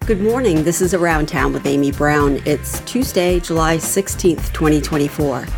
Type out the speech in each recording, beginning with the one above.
Good morning. This is Around Town with Amy Brown. It's Tuesday, July 16th, 2024.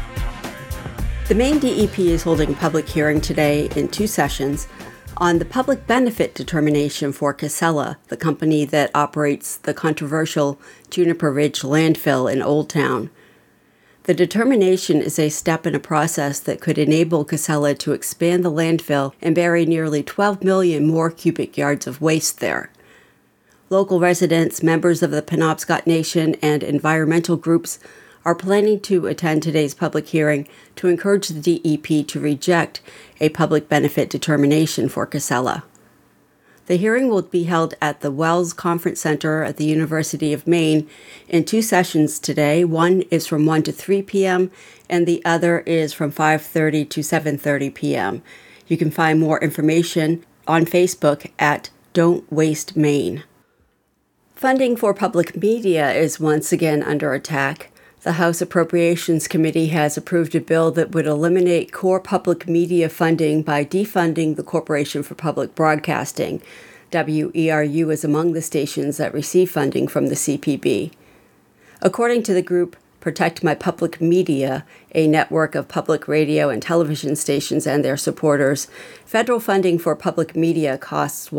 The Maine DEP is holding a public hearing today in two sessions on the public benefit determination for Casella, the company that operates the controversial Juniper Ridge landfill in Old Town. The determination is a step in a process that could enable Casella to expand the landfill and bury nearly 12 million more cubic yards of waste there. Local residents, members of the Penobscot Nation, and environmental groups are planning to attend today's public hearing to encourage the DEP to reject a public benefit determination for Casella. The hearing will be held at the Wells Conference Center at the University of Maine in two sessions today. One is from 1 to 3 p.m. and the other is from 5:30 to 7:30 p.m. You can find more information on Facebook at Don't Waste Maine. Funding for public media is once again under attack. The House Appropriations Committee has approved a bill that would eliminate core public media funding by defunding the Corporation for Public Broadcasting. WERU is among the stations that receive funding from the CPB. According to the group Protect My Public Media, a network of public radio and television stations and their supporters, federal funding for public media costs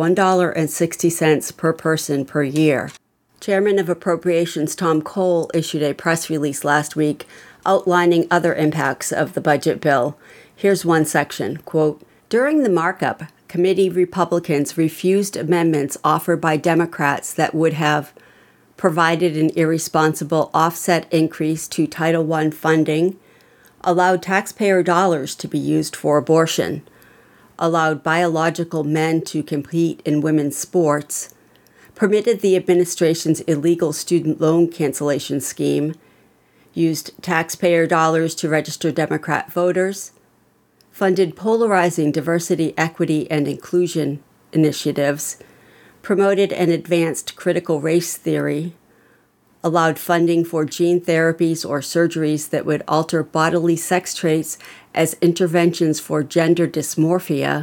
$1.60 per person per year. Chairman of Appropriations Tom Cole issued a press release last week outlining other impacts of the budget bill. Here's one section, quote, "During the markup, committee Republicans refused amendments offered by Democrats that would have provided an irresponsible offset increase to Title I funding, allowed taxpayer dollars to be used for abortion, allowed biological men to compete in women's sports, permitted the administration's illegal student loan cancellation scheme, used taxpayer dollars to register Democrat voters, funded polarizing diversity, equity, and inclusion initiatives, promoted and advanced critical race theory, allowed funding for gene therapies or surgeries that would alter bodily sex traits as interventions for gender dysmorphia,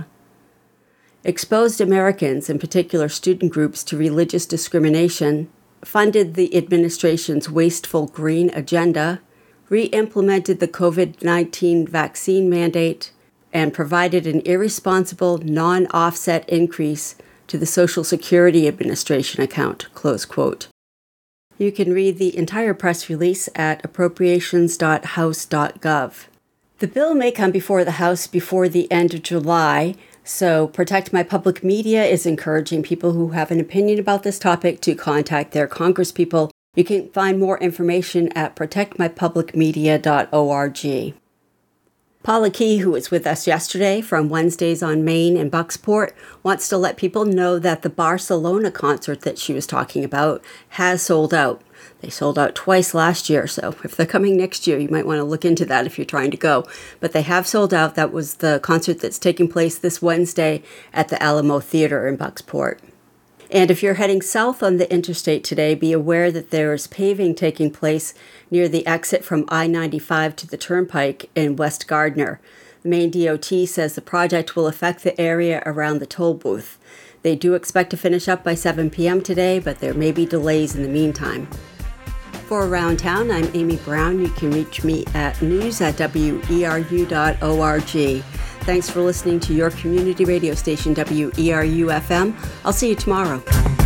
exposed Americans, in particular student groups, to religious discrimination, funded the administration's wasteful green agenda, re-implemented the COVID-19 vaccine mandate, and provided an irresponsible non-offset increase to the Social Security Administration account," close quote. You can read the entire press release at appropriations.house.gov. The bill may come before the House before the end of July, so Protect My Public Media is encouraging people who have an opinion about this topic to contact their congresspeople. You can find more information at protectmypublicmedia.org. Paula Key, who was with us yesterday from Wednesdays on Main in Bucksport, wants to let people know that the Barcelona concert that she was talking about has sold out. They sold out twice last year, so if they're coming next year, you might want to look into that if you're trying to go. But they have sold out. That was the concert that's taking place this Wednesday at the Alamo Theater in Bucksport. And if you're heading south on the interstate today, be aware that there is paving taking place near the exit from I-95 to the Turnpike in West Gardner. The Maine DOT says the project will affect the area around the toll booth. They do expect to finish up by 7 p.m. today, but there may be delays in the meantime. For Around Town, I'm Amy Brown. You can reach me at news@weru.org. Thanks for listening to your community radio station, WERU-FM. I'll see you tomorrow.